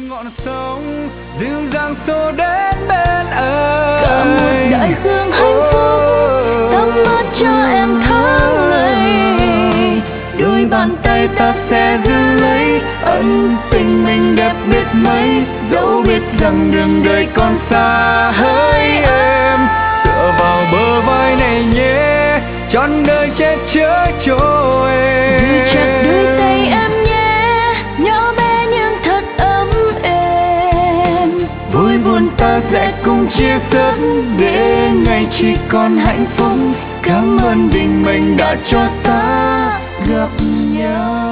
ngọn sông dịu dàng xô đến bên ơi. Cả một đại dương hạnh phúc tắm mát cho em tháng ngày. Đôi bàn tay ta sẽ giữ lấy ân tình mình đẹp biết mấy. Dẫu biết rằng đường đời còn xa hỡi em, tựa vào bờ vai này nhé, trọn đời che chở cho em. Giữ chặt đôi tay em nhé, nhỏ bé nhưng thật ấm êm. Vui buồn ta sẽ cùng chia sớt để ngày chỉ còn hạnh phúc. Cảm ơn định mệnh đã cho ta gặp nhau.